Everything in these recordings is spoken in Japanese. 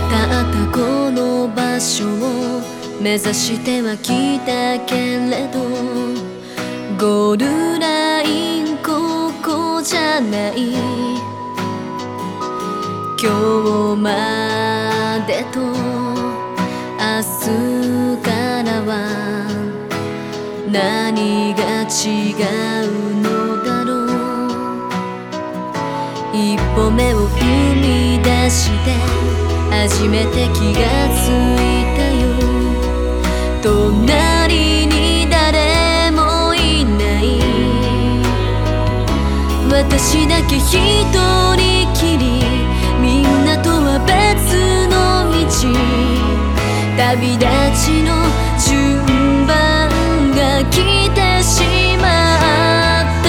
たったこの場所を目指しては来たけれど、ゴールラインここじゃない。今日までと明日からは何が違うのだろう。一歩目を踏み出して初めて気がついたよ。隣に誰もいない、私だけ一人きり、みんなとは別の道。旅立ちの順番が来てしまった。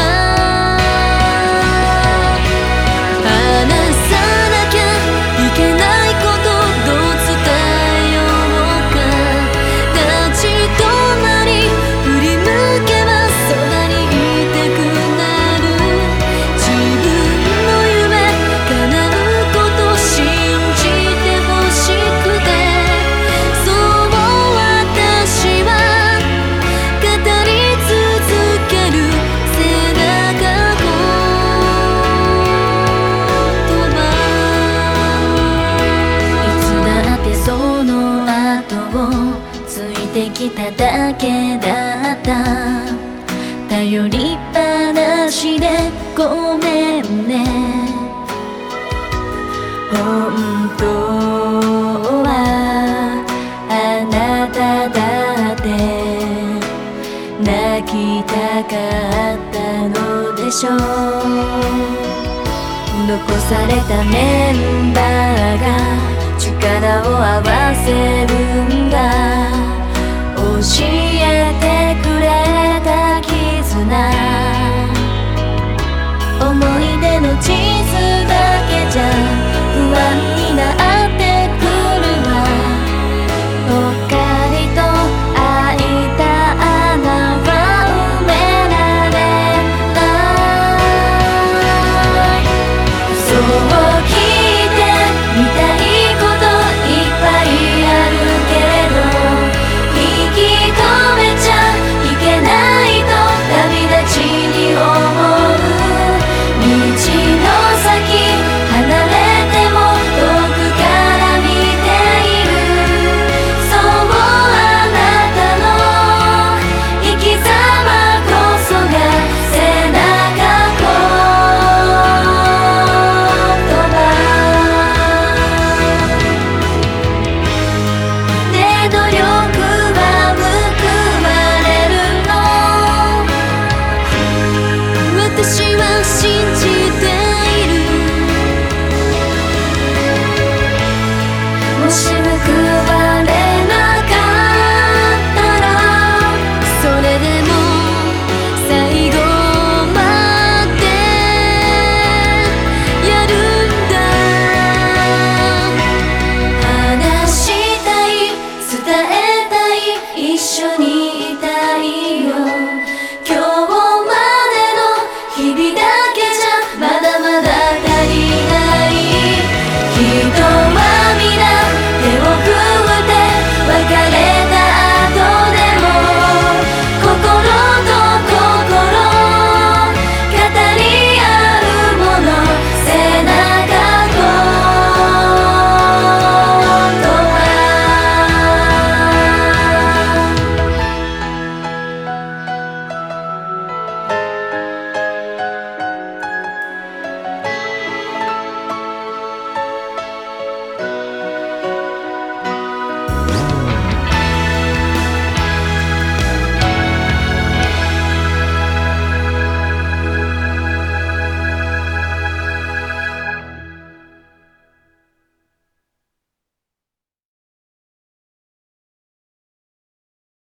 話さなきゃいけないことどう伝えようか。立ち止まり振り向けばそばにいてくなる。自分の夢叶うこと信じてほしくて、そう私は語り続ける背中言葉。いつだってその後をついてきただけだった。頼りっぱなしでごめんね。本当はあなただって泣きたかったのでしょう。残されたメンバーが力を合わせるんだ。教えてくれた絆